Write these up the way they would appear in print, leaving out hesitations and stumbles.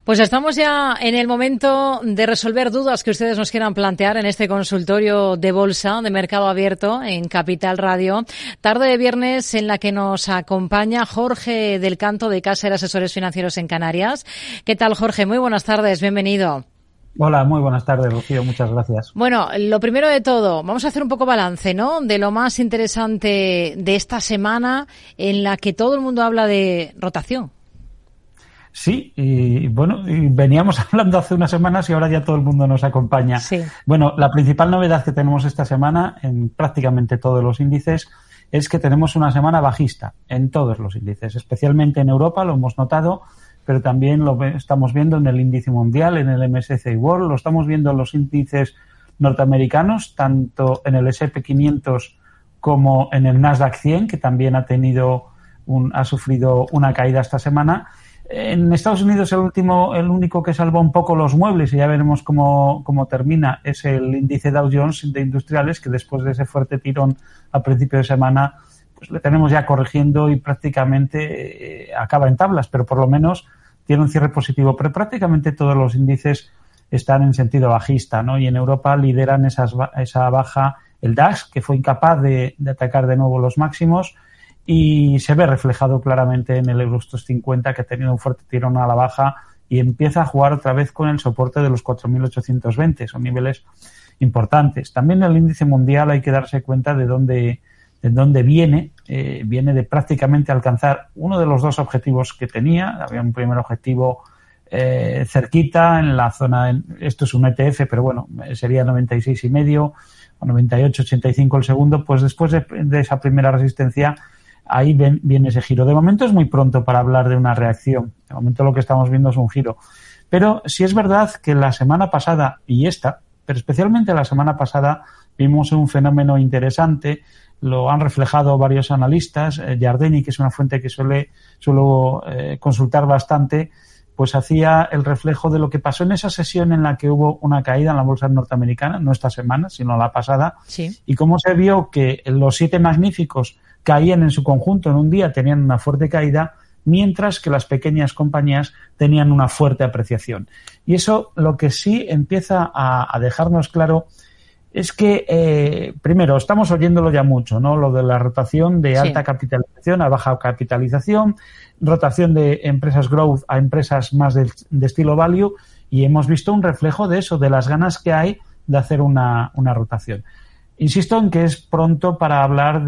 Pues estamos ya en el momento de resolver dudas que ustedes nos quieran plantear en este consultorio de bolsa de Mercado Abierto en Capital Radio. Tarde de viernes en la que nos acompaña Jorge del Canto de Caser Asesores Financieros en Canarias. ¿Qué tal, Jorge? Muy buenas tardes, bienvenido. Hola, muy buenas tardes, Rocío, muchas gracias. Bueno, lo primero de todo, vamos a hacer un poco balance, ¿no?, de lo más interesante de esta semana en la que todo el mundo habla de rotación. Sí, y bueno, veníamos hablando hace unas semanas y ahora ya todo el mundo nos acompaña. Sí. Bueno, la principal novedad que tenemos esta semana en prácticamente todos los índices es que tenemos una semana bajista en todos los índices, especialmente en Europa, lo hemos notado, pero también lo estamos viendo en el índice mundial, en el MSCI World, lo estamos viendo en los índices norteamericanos, tanto en el S&P 500 como en el Nasdaq 100, que también ha sufrido una caída esta semana. En Estados Unidos el único que salva un poco los muebles, y ya veremos cómo termina, es el índice Dow Jones de industriales, que después de ese fuerte tirón a principio de semana, pues le tenemos ya corrigiendo y prácticamente acaba en tablas, pero por lo menos tiene un cierre positivo. Pero prácticamente todos los índices están en sentido bajista, ¿no? Y en Europa lideran esa baja el DAX, que fue incapaz de atacar de nuevo los máximos, y se ve reflejado claramente en el Eurostoxx 50, que ha tenido un fuerte tirón a la baja y empieza a jugar otra vez con el soporte de los 4.820. Son niveles importantes. También el índice mundial hay que darse cuenta de dónde viene. Viene de prácticamente alcanzar uno de los dos objetivos que tenía. Había un primer objetivo cerquita en la zona, esto es un ETF, pero bueno, sería 96,5 o 98,85 el segundo. Pues después de esa primera resistencia, ahí viene ese giro. De momento es muy pronto para hablar de una reacción. De momento lo que estamos viendo es un giro. Pero sí es verdad que la semana pasada pero especialmente la semana pasada, vimos un fenómeno interesante. Lo han reflejado varios analistas. Yardeni, que es una fuente que suelo consultar bastante, pues hacía el reflejo de lo que pasó en esa sesión en la que hubo una caída en la bolsa norteamericana, no esta semana, sino la pasada, sí. Y cómo se vio que los 7 magníficos caían en su conjunto en un día, tenían una fuerte caída, mientras que las pequeñas compañías tenían una fuerte apreciación. Y eso lo que sí empieza a dejarnos claro es que, primero, estamos oyéndolo ya mucho, ¿no? Lo de la rotación de alta capitalización a baja capitalización, rotación de empresas growth a empresas más de estilo value, y hemos visto un reflejo de eso, de las ganas que hay de hacer una rotación. Insisto en que es pronto para hablar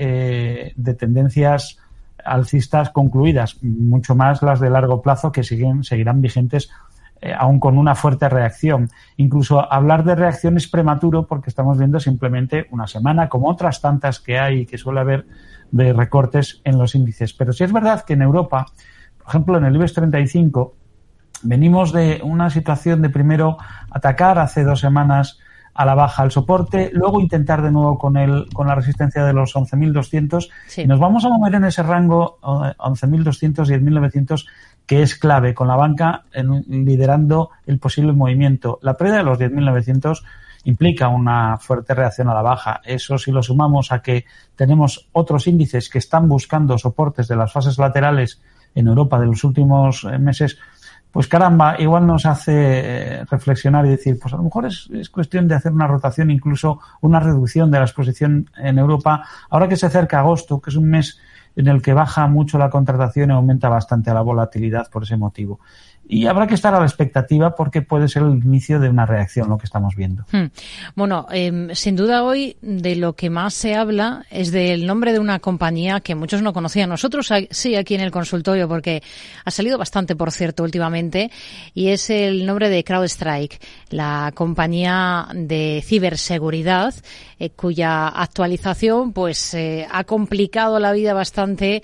de tendencias alcistas concluidas, mucho más las de largo plazo, que seguirán vigentes aún con una fuerte reacción. Incluso hablar de reacción es prematuro, porque estamos viendo simplemente una semana, como otras tantas que hay, que suele haber, de recortes en los índices. Pero sí es verdad que en Europa, por ejemplo en el IBEX 35, venimos de una situación de primero atacar hace 2 semanas a la baja el soporte, luego intentar de nuevo con la resistencia de los 11.200, y nos vamos a mover en ese rango 11.200, 10.900, que es clave, con la banca liderando el posible movimiento. La pérdida de los 10.900 implica una fuerte reacción a la baja. Eso, si lo sumamos a que tenemos otros índices que están buscando soportes de las fases laterales en Europa de los últimos meses, pues caramba, igual nos hace reflexionar y decir, pues a lo mejor es cuestión de hacer una rotación, incluso una reducción de la exposición en Europa. Ahora que se acerca agosto, que es un mes en el que baja mucho la contratación y aumenta bastante la volatilidad por ese motivo. Y habrá que estar a la expectativa, porque puede ser el inicio de una reacción lo que estamos viendo. Bueno, sin duda hoy de lo que más se habla es del nombre de una compañía que muchos no conocían. Nosotros sí, aquí en el consultorio, porque ha salido bastante, por cierto, últimamente, y es el nombre de CrowdStrike, la compañía de ciberseguridad, cuya actualización pues ha complicado la vida bastante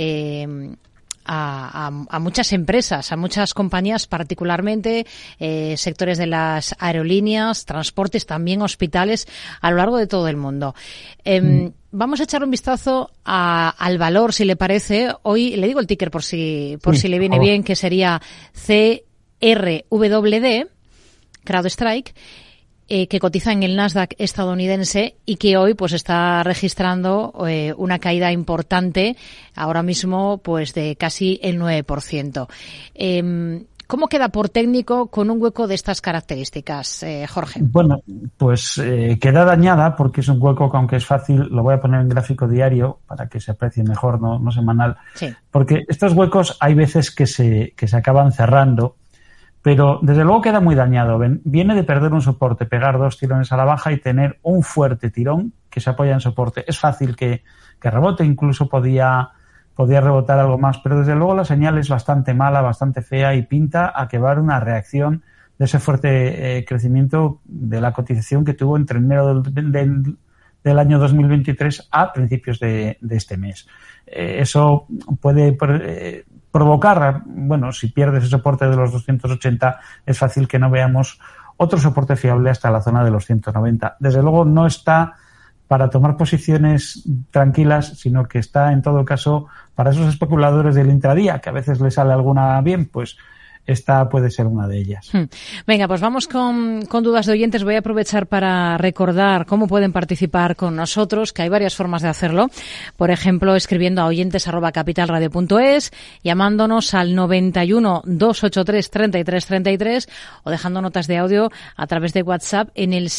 a muchas empresas, a muchas compañías, particularmente sectores de las aerolíneas, transportes, también hospitales, a lo largo de todo el mundo. Vamos a echar un vistazo al valor, si le parece. Hoy le digo el ticker por si le viene bien, que sería CRWD, CrowdStrike, que cotiza en el Nasdaq estadounidense y que hoy pues está registrando una caída importante, ahora mismo pues de casi el 9%. ¿Cómo queda por técnico con un hueco de estas características, Jorge? Bueno, pues queda dañada porque es un hueco que, aunque es fácil, lo voy a poner en gráfico diario para que se aprecie mejor, no semanal. Sí. Porque estos huecos hay veces que se acaban cerrando, pero desde luego queda muy dañado. Viene de perder un soporte, pegar 2 tirones a la baja y tener un fuerte tirón que se apoya en soporte. Es fácil que rebote, incluso podía rebotar algo más, pero desde luego la señal es bastante mala, bastante fea y pinta a que va a haber una reacción de ese fuerte crecimiento de la cotización que tuvo entre enero del año 2023 a principios de este mes. Eso puede provocar, bueno, si pierdes el soporte de los 280, es fácil que no veamos otro soporte fiable hasta la zona de los 190. Desde luego no está para tomar posiciones tranquilas, sino que está, en todo caso, para esos especuladores del intradía, que a veces les sale alguna bien, pues esta puede ser una de ellas. Venga, pues vamos con dudas de oyentes. Voy a aprovechar para recordar cómo pueden participar con nosotros, que hay varias formas de hacerlo. Por ejemplo, escribiendo a oyentes@capitalradio.es, llamándonos al 91 283 33 33 o dejando notas de audio a través de WhatsApp en el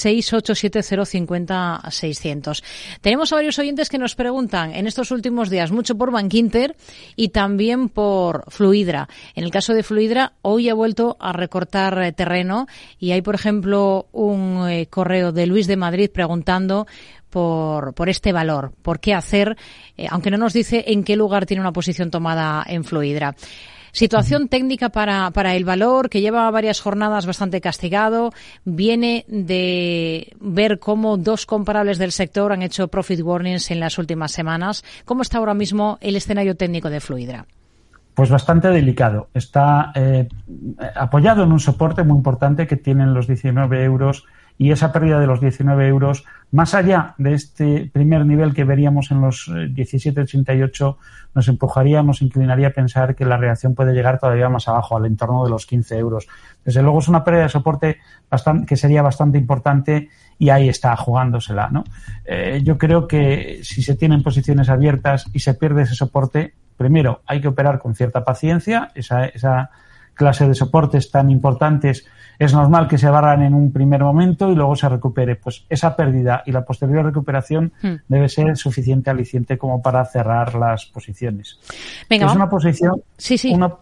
687 600. Tenemos a varios oyentes que nos preguntan en estos últimos días mucho por Bankinter y también por Fluidra. En el caso de Fluidra, hoy ha vuelto a recortar terreno y hay, por ejemplo, un correo de Luis de Madrid preguntando por este valor, por qué hacer, aunque no nos dice en qué lugar tiene una posición tomada en Fluidra. Situación técnica para el valor, que lleva varias jornadas bastante castigado. Viene de ver cómo 2 comparables del sector han hecho profit warnings en las últimas semanas. ¿Cómo está ahora mismo el escenario técnico de Fluidra? Pues bastante delicado. Está apoyado en un soporte muy importante que tienen los 19 euros, y esa pérdida de los 19 euros, más allá de este primer nivel que veríamos en los 17,88, nos empujaría, nos inclinaría a pensar que la reacción puede llegar todavía más abajo, al entorno de los 15 euros. Desde luego es una pérdida de soporte que sería bastante importante, y ahí está jugándosela, ¿no? Yo creo que si se tienen posiciones abiertas y se pierde ese soporte, primero hay que operar con cierta paciencia. Esa clase de soportes tan importantes es normal que se barran en un primer momento y luego se recupere. Pues esa pérdida y la posterior recuperación debe ser suficiente aliciente como para cerrar las posiciones. Venga, es una posición, sí.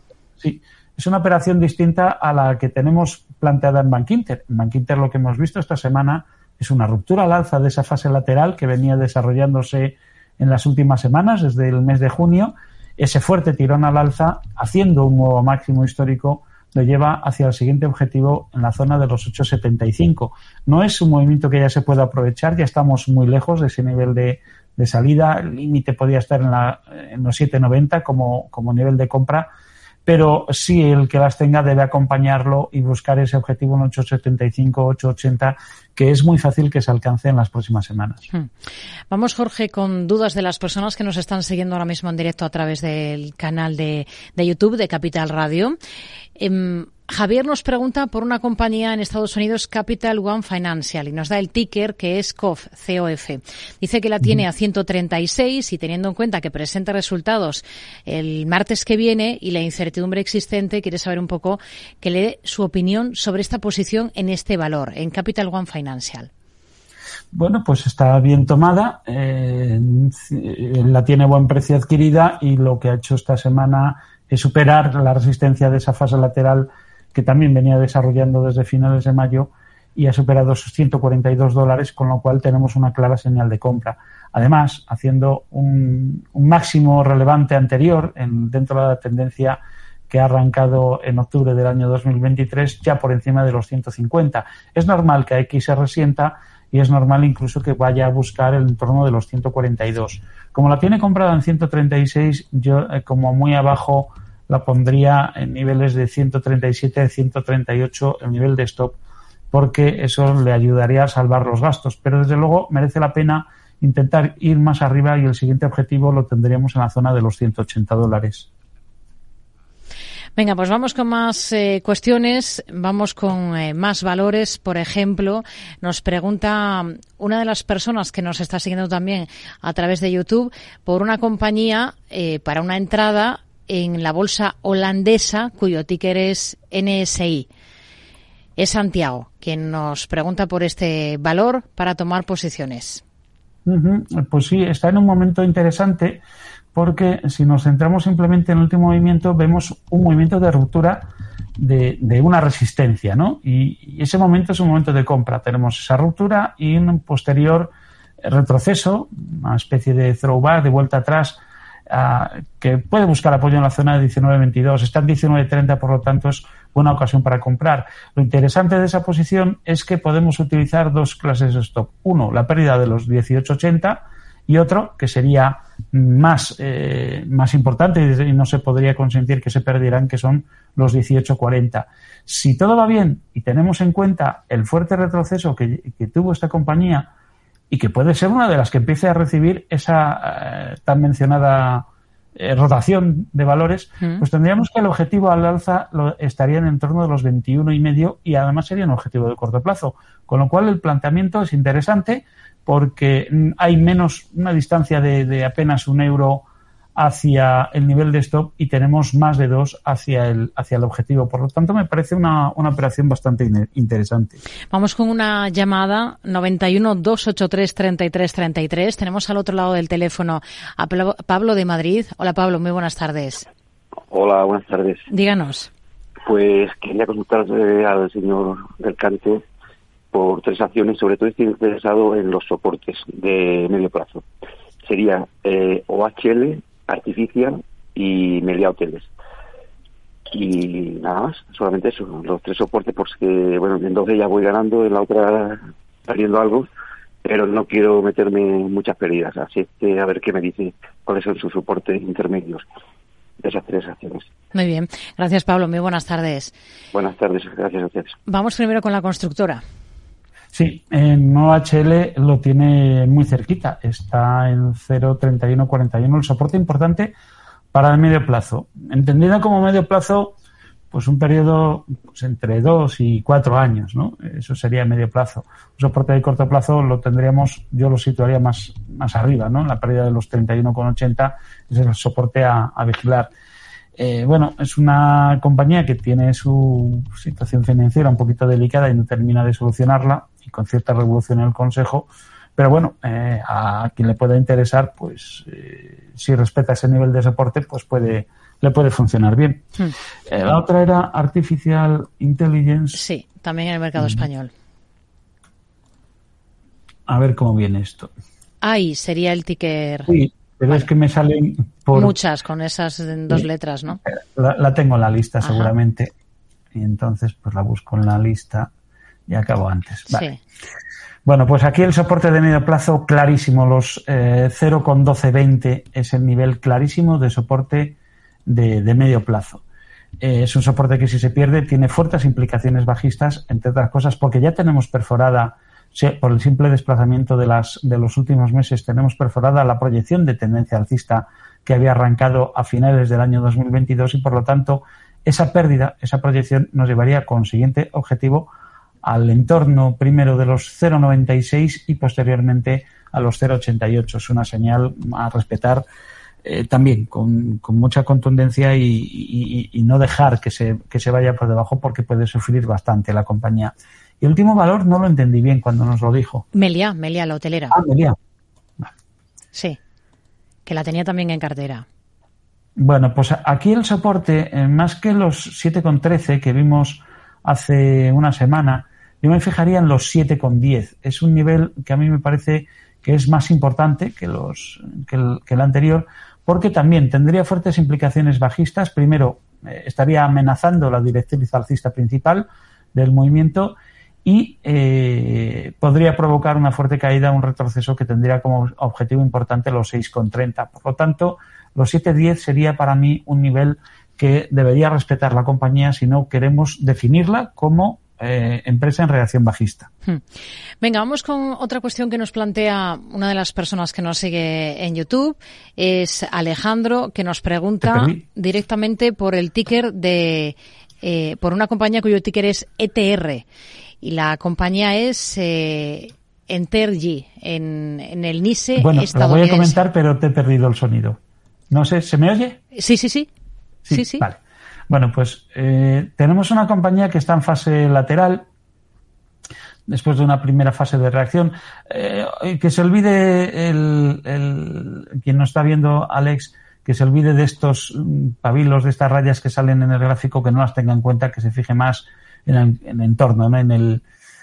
Es una operación distinta a la que tenemos planteada en Bankinter. En Bankinter lo que hemos visto esta semana es una ruptura al alza de esa fase lateral que venía desarrollándose en las últimas semanas, desde el mes de junio. Ese fuerte tirón al alza, haciendo un nuevo máximo histórico, lo lleva hacia el siguiente objetivo en la zona de los 8,75. No es un movimiento que ya se pueda aprovechar, ya estamos muy lejos de ese nivel de salida. El límite podría estar en los 7,90 como nivel de compra, pero sí, el que las tenga debe acompañarlo y buscar ese objetivo en 8,75, 8,80, que es muy fácil que se alcance en las próximas semanas. Vamos, Jorge, con dudas de las personas que nos están siguiendo ahora mismo en directo a través del canal de YouTube de Capital Radio. Javier nos pregunta por una compañía en Estados Unidos, Capital One Financial, y nos da el ticker, que es COF. Dice que la tiene a 136, y teniendo en cuenta que presenta resultados el martes que viene y la incertidumbre existente, quiere saber un poco que le dé su opinión sobre esta posición en este valor, en Capital One Financial. Bueno, pues está bien tomada, la tiene buen precio adquirida, y lo que ha hecho esta semana es superar la resistencia de esa fase lateral que también venía desarrollando desde finales de mayo, y ha superado esos $142, con lo cual tenemos una clara señal de compra. Además, haciendo un máximo relevante anterior dentro de la tendencia que ha arrancado en octubre del año 2023, ya por encima de los 150. Es normal que X se resienta, y es normal incluso que vaya a buscar el entorno de los 142. Como la tiene comprada en 136, yo como muy abajo la pondría en niveles de 137 a 138, el nivel de stop, porque eso le ayudaría a salvar los gastos. Pero desde luego merece la pena intentar ir más arriba, y el siguiente objetivo lo tendríamos en la zona de los $180. Venga, pues vamos con más cuestiones, vamos con más valores. Por ejemplo, nos pregunta una de las personas que nos está siguiendo también a través de YouTube por una compañía para una entrada en la bolsa holandesa, cuyo ticker es NSI. Es Santiago quien nos pregunta por este valor para tomar posiciones. Pues sí, está en un momento interesante porque si nos centramos simplemente en el último movimiento, vemos un movimiento de ruptura de una resistencia, ¿no? Y ese momento es un momento de compra. Tenemos esa ruptura y un posterior retroceso, una especie de throwback, de vuelta atrás, que puede buscar apoyo en la zona de 19.22. Está en 19.30, por lo tanto es buena ocasión para comprar. Lo interesante de esa posición es que podemos utilizar dos clases de stop. Uno, la pérdida de los 18.80 y otro, que sería más importante y no se podría consentir que se perdieran, que son los 18.40. Si todo va bien y tenemos en cuenta el fuerte retroceso que tuvo esta compañía y que puede ser una de las que empiece a recibir esa tan mencionada rotación de valores, pues tendríamos que el objetivo al alza estaría en torno de los 21,5 y además sería un objetivo de corto plazo. Con lo cual el planteamiento es interesante porque hay una distancia de apenas €1 hacia el nivel de stop y tenemos más de 2 hacia el objetivo. Por lo tanto, me parece una operación bastante interesante. Vamos con una llamada 91-283-3333. Tenemos al otro lado del teléfono a Pablo de Madrid. Hola, Pablo, muy buenas tardes. Hola, buenas tardes. Díganos. Pues quería consultarle al señor del Canto por 3 acciones. Sobre todo estoy interesado en los soportes de medio plazo. Sería OHL, Artificial y Meliá Hoteles. Y nada más, solamente eso, los 3 soportes, porque bueno, en 2 de ellas voy ganando, en la otra perdiendo algo, pero no quiero meterme en muchas pérdidas, así que a ver qué me dice, cuáles son sus soportes intermedios de esas 3 acciones. Muy bien, gracias Pablo, muy buenas tardes. Buenas tardes, gracias a ustedes. Vamos primero con la constructora. Sí, en OHL lo tiene muy cerquita, está en 0,3141, el soporte importante para el medio plazo. Entendida como medio plazo, pues un periodo pues entre 2 y 4 años, ¿no? Eso sería medio plazo. Un soporte de corto plazo lo tendríamos, yo lo situaría más arriba, ¿no? La pérdida de los 31,80 es el soporte a vigilar. Bueno, es una compañía que tiene su situación financiera un poquito delicada y no termina de solucionarla, y con cierta revolución en el Consejo, pero bueno, a quien le pueda interesar, pues si respeta ese nivel de soporte, pues le puede funcionar bien. La otra era Artificial Intelligence. Sí, también en el mercado español. A ver cómo viene esto. Ahí sería el ticker. Sí, pero es que me salen muchas con esas 2 letras, ¿no? La tengo en la lista seguramente. Y entonces pues la busco en la lista y acabo antes. Vale. Sí. Bueno, pues aquí el soporte de medio plazo clarísimo, los 0,1220 es el nivel clarísimo de soporte de medio plazo. Es un soporte que si se pierde tiene fuertes implicaciones bajistas, entre otras cosas porque ya tenemos perforada, por el simple desplazamiento de los últimos meses, tenemos perforada la proyección de tendencia alcista que había arrancado a finales del año 2022 y por lo tanto esa pérdida, esa proyección nos llevaría con siguiente objetivo al entorno primero de los 0,96 y posteriormente a los 0,88. Es una señal a respetar también con mucha contundencia y no dejar que se vaya por debajo porque puede sufrir bastante la compañía. Y el último valor no lo entendí bien cuando nos lo dijo. Meliá, la hotelera. Meliá. Vale. Sí, que la tenía también en cartera. Bueno, pues aquí el soporte, más que los 7,13 que vimos hace una semana, yo me fijaría en los 7,10. Es un nivel que a mí me parece que es más importante que el anterior, porque también tendría fuertes implicaciones bajistas. Primero, estaría amenazando la directriz alcista principal del movimiento y podría provocar una fuerte caída, un retroceso que tendría como objetivo importante los 6,30. Por lo tanto, los 7,10 sería para mí un nivel que debería respetar la compañía si no queremos definirla como empresa en reacción bajista. Venga, vamos con otra cuestión que nos plantea una de las personas que nos sigue en YouTube. Es Alejandro, que nos pregunta directamente por el ticker por una compañía cuyo ticker es ETR. Y la compañía es Entergy, en el NYSE estadounidense. Bueno, la voy a comentar, pero te he perdido el sonido. No sé, ¿se me oye? Sí. Sí. Vale. Bueno, pues tenemos una compañía que está en fase lateral, después de una primera fase de reacción. Que se olvide quien nos está viendo, Alex, que se olvide de estos pabilos, de estas rayas que salen en el gráfico, que no las tenga en cuenta, que se fije más en el entorno, ¿no? En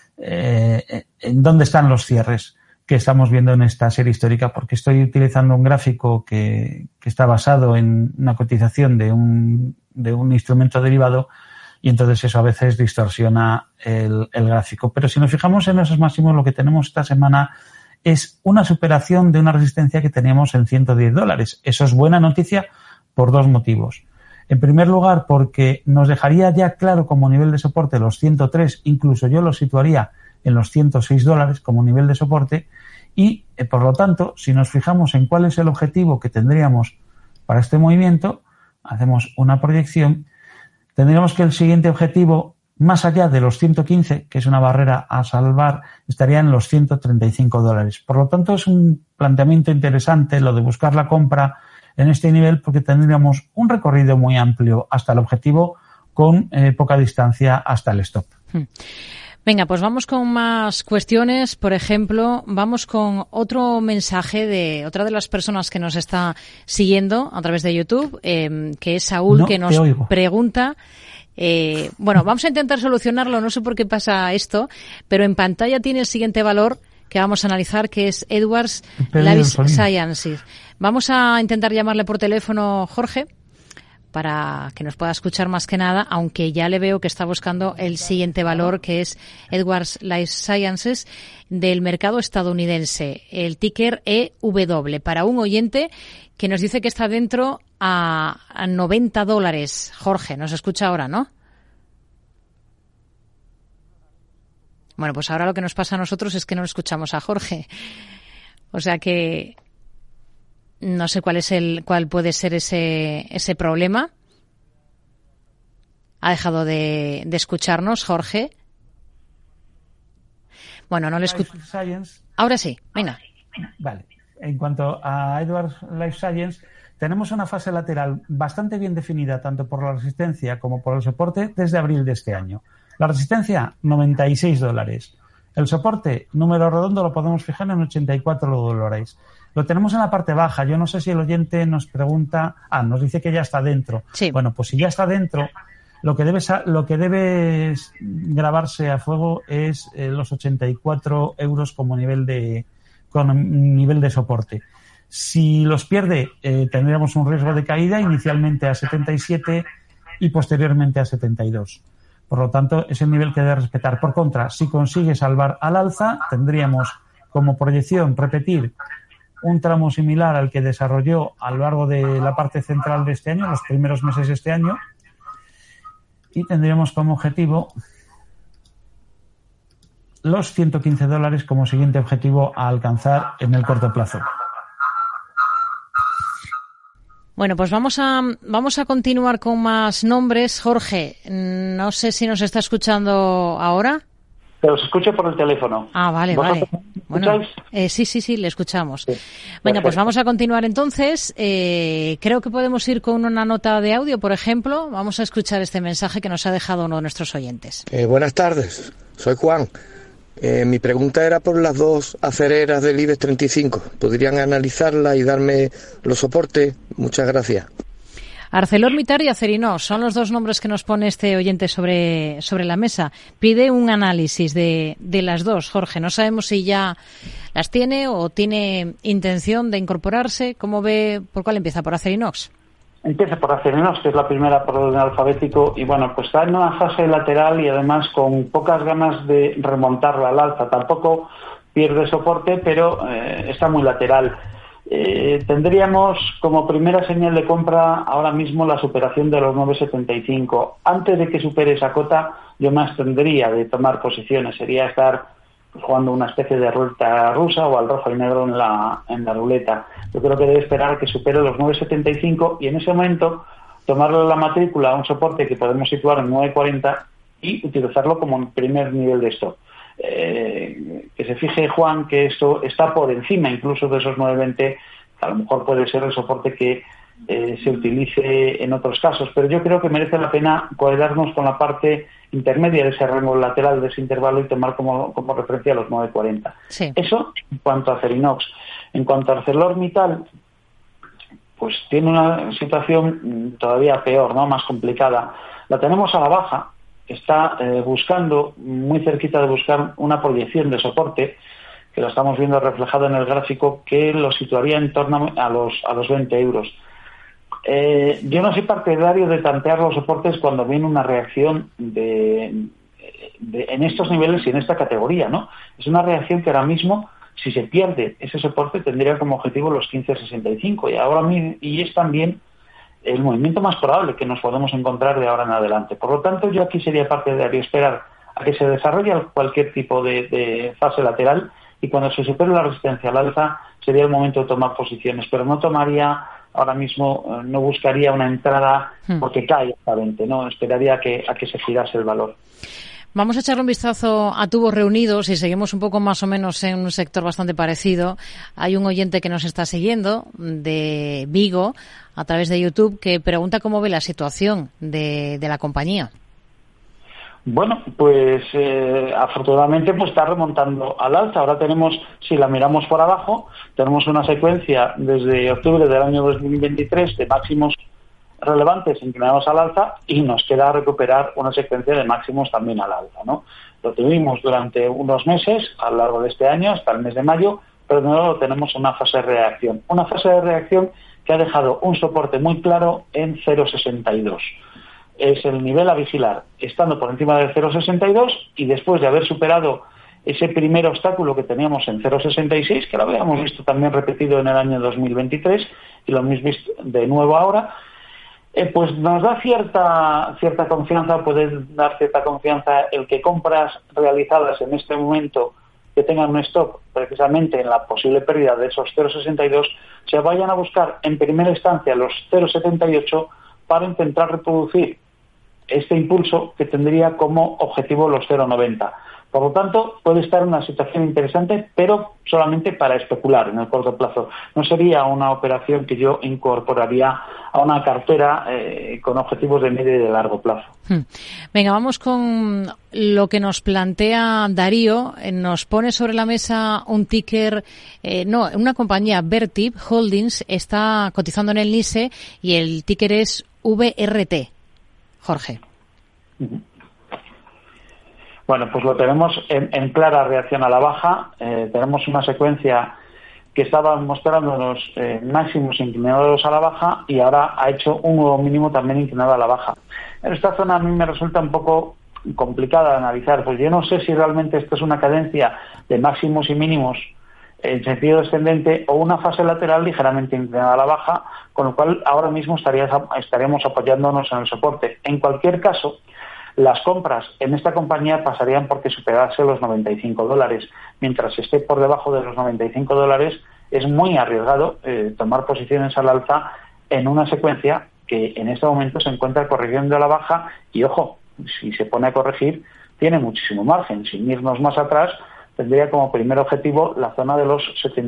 dónde están los cierres que estamos viendo en esta serie histórica, porque estoy utilizando un gráfico que está basado en una cotización de un instrumento derivado, y entonces eso a veces distorsiona el gráfico. Pero si nos fijamos en esos máximos, lo que tenemos esta semana es una superación de una resistencia que teníamos en $110. Eso es buena noticia por dos motivos. En primer lugar, porque nos dejaría ya claro como nivel de soporte los 103, incluso yo lo situaría en los $106 como nivel de soporte, y por lo tanto, si nos fijamos en cuál es el objetivo que tendríamos para este movimiento, hacemos una proyección, tendríamos que el siguiente objetivo, más allá de los 115, que es una barrera a salvar, estaría en los $135. Por lo tanto, es un planteamiento interesante lo de buscar la compra en este nivel, porque tendríamos un recorrido muy amplio hasta el objetivo con poca distancia hasta el stop. Venga, pues vamos con más cuestiones. Por ejemplo, vamos con otro mensaje de otra de las personas que nos está siguiendo a través de YouTube, que es Saúl, que nos pregunta... bueno, vamos a intentar solucionarlo, no sé por qué pasa esto, pero en pantalla tiene el siguiente valor que vamos a analizar, que es Edwards Life Sciences. Vamos a intentar llamarle por teléfono, Jorge, para que nos pueda escuchar más que nada, aunque ya le veo que está buscando el siguiente valor, que es Edwards Life Sciences del mercado estadounidense, el ticker EW, para un oyente que nos dice que está dentro a $90. Jorge, nos escucha ahora, ¿no? Bueno, pues ahora lo que nos pasa a nosotros es que no escuchamos a Jorge. O sea que no sé cuál puede ser ese problema. Ha dejado de escucharnos, Jorge. Bueno, no le escucho. Ahora sí, venga. Vale. En cuanto a Edwards Life Science, tenemos una fase lateral bastante bien definida, tanto por la resistencia como por el soporte, desde abril de este año. La resistencia, $96. El soporte, número redondo, lo podemos fijar en $84. Lo tenemos en la parte baja. Yo no sé si el oyente nos pregunta... nos dice que ya está dentro. Sí. Bueno, pues si ya está dentro, lo que debe grabarse a fuego es los €84 como nivel de soporte. Si los pierde, tendríamos un riesgo de caída inicialmente a 77 y posteriormente a 72. Por lo tanto, es el nivel que debe respetar. Por contra, si consigue salvar al alza, tendríamos como proyección repetir un tramo similar al que desarrolló a lo largo de la parte central de este año, los primeros meses de este año, y tendríamos como objetivo los $115 como siguiente objetivo a alcanzar en el corto plazo. Bueno, pues vamos a continuar con más nombres. Jorge, no sé si nos está escuchando ahora. Pero os escucho por el teléfono. Vale. Bueno, sí, le escuchamos. Sí. Venga, pues vamos a continuar entonces. Creo que podemos ir con una nota de audio, por ejemplo. Vamos a escuchar este mensaje que nos ha dejado uno de nuestros oyentes. Buenas tardes, soy Juan. Mi pregunta era por las dos acereras del IBEX 35. ¿Podrían analizarla y darme los soportes? Muchas gracias. ArcelorMittal y Acerinox son los dos nombres que nos pone este oyente sobre la mesa. Pide un análisis de las dos, Jorge. No sabemos si ya las tiene o tiene intención de incorporarse. ¿Cómo ve? ¿Por cuál empieza? ¿Por Acerinox? Empieza por Acerinox, que es la primera por orden alfabético, y bueno, pues está en una fase lateral y además con pocas ganas de remontarla al alza. Tampoco pierde soporte, pero está muy lateral. Tendríamos como primera señal de compra ahora mismo la superación de los 9,75. Antes de que supere esa cota, yo me abstendría de tomar posiciones. Sería estar jugando una especie de ruleta rusa o al rojo y negro en la ruleta. Yo creo que debe esperar a que supere los 9,75 y en ese momento tomarle la matrícula a un soporte que podemos situar en 9,40 y utilizarlo como primer nivel de stop. Que se fije Juan que esto está por encima incluso de esos 9,20, a lo mejor puede ser el soporte que se utilice en otros casos, pero yo creo que merece la pena quedarnos con la parte intermedia de ese rango lateral de ese intervalo y tomar como referencia los 9.40. Sí. Eso en cuanto a Acerinox. En cuanto a ArcelorMittal, pues tiene una situación todavía peor, ¿no? Más complicada. La tenemos a la baja, está buscando, muy cerquita de buscar una proyección de soporte, que lo estamos viendo reflejado en el gráfico, que lo situaría en torno a los 20 euros. Yo no soy partidario de tantear los soportes cuando viene una reacción en estos niveles y en esta categoría, ¿no? Es una reacción que ahora mismo, si se pierde ese soporte, tendría como objetivo los 15.65 y es también el movimiento más probable que nos podemos encontrar de ahora en adelante. Por lo tanto, yo aquí sería partidario esperar a que se desarrolle cualquier tipo de fase lateral y cuando se supere la resistencia al alza sería el momento de tomar posiciones, pero no tomaría ahora mismo, no buscaría una entrada porque cae esta 20, ¿no? Esperaría a que se girase el valor. Vamos a echarle un vistazo a tubos reunidos y seguimos un poco más o menos en un sector bastante parecido. Hay un oyente que nos está siguiendo de Vigo a través de YouTube que pregunta cómo ve la situación de la compañía. Bueno, pues afortunadamente pues está remontando al alza. Ahora tenemos, si la miramos por abajo, tenemos una secuencia desde octubre del año 2023 de máximos relevantes inclinados al alza y nos queda recuperar una secuencia de máximos también al alza, ¿no? Lo tuvimos durante unos meses a lo largo de este año, hasta el mes de mayo, pero de nuevo tenemos una fase de reacción. Una fase de reacción que ha dejado un soporte muy claro en 0,62. Es el nivel a vigilar, estando por encima del 0,62 y después de haber superado ese primer obstáculo que teníamos en 0,66, que lo habíamos visto también repetido en el año 2023 y lo hemos visto de nuevo ahora, pues nos da cierta confianza, puede dar cierta confianza el que compras realizadas en este momento que tengan un stop precisamente en la posible pérdida de esos 0,62 se vayan a buscar en primera instancia los 0,78 para intentar reproducir este impulso que tendría como objetivo los 0,90. Por lo tanto, puede estar en una situación interesante, pero solamente para especular en el corto plazo. No sería una operación que yo incorporaría a una cartera con objetivos de medio y de largo plazo. Venga, vamos con lo que nos plantea Darío. Nos pone sobre la mesa un ticker, una compañía, Vertip Holdings, está cotizando en el NYSE y el ticker es VRT. Jorge. Bueno, pues lo tenemos en clara reacción a la baja. Tenemos una secuencia que estaba mostrándonos máximos inclinados a la baja y ahora ha hecho un nuevo mínimo también inclinado a la baja. En esta zona a mí me resulta un poco complicada de analizar, pues yo no sé si realmente esto es una cadencia de máximos y mínimos en sentido descendente o una fase lateral ligeramente inclinada a la baja, con lo cual ahora mismo estaríamos apoyándonos en el soporte. En cualquier caso, las compras en esta compañía pasarían porque superase los $95. Mientras esté por debajo de los $95, es muy arriesgado tomar posiciones al alza en una secuencia que en este momento se encuentra corrigiendo a la baja y, ojo, si se pone a corregir, tiene muchísimo margen. Sin irnos más atrás, tendría como primer objetivo la zona de los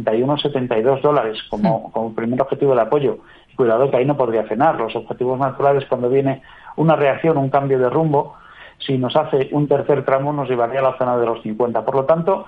$71-72 como primer objetivo de apoyo. Cuidado que ahí no podría frenar. Los objetivos naturales, cuando viene una reacción, un cambio de rumbo, si nos hace un tercer tramo, nos llevaría a la zona de los 50. Por lo tanto,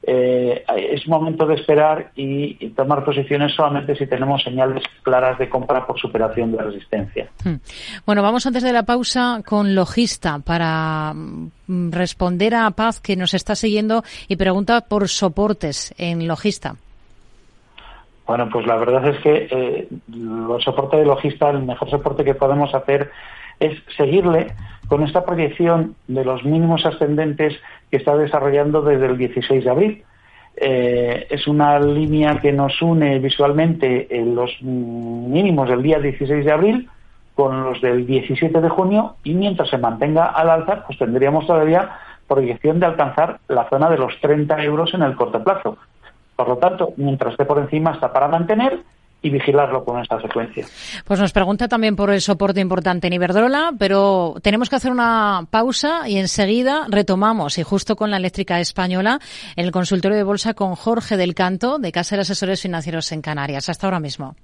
es momento de esperar y tomar posiciones solamente si tenemos señales claras de compra por superación de resistencia. Bueno, vamos antes de la pausa con Logista para responder a Paz, que nos está siguiendo y pregunta por soportes en Logista. Bueno, pues la verdad es que los soportes de Logista, el mejor soporte que podemos hacer es seguirle con esta proyección de los mínimos ascendentes que está desarrollando desde el 16 de abril. Es una línea que nos une visualmente en los mínimos del día 16 de abril con los del 17 de junio y mientras se mantenga al alza, pues tendríamos todavía proyección de alcanzar la zona de los 30 euros en el corto plazo. Por lo tanto, mientras esté por encima está para mantener y vigilarlo con esta secuencia. Pues nos pregunta también por el soporte importante en Iberdrola, pero tenemos que hacer una pausa y enseguida retomamos, y justo con la eléctrica española, en el consultorio de bolsa con Jorge del Canto, de Casa de Asesores Financieros en Canarias. Hasta ahora mismo.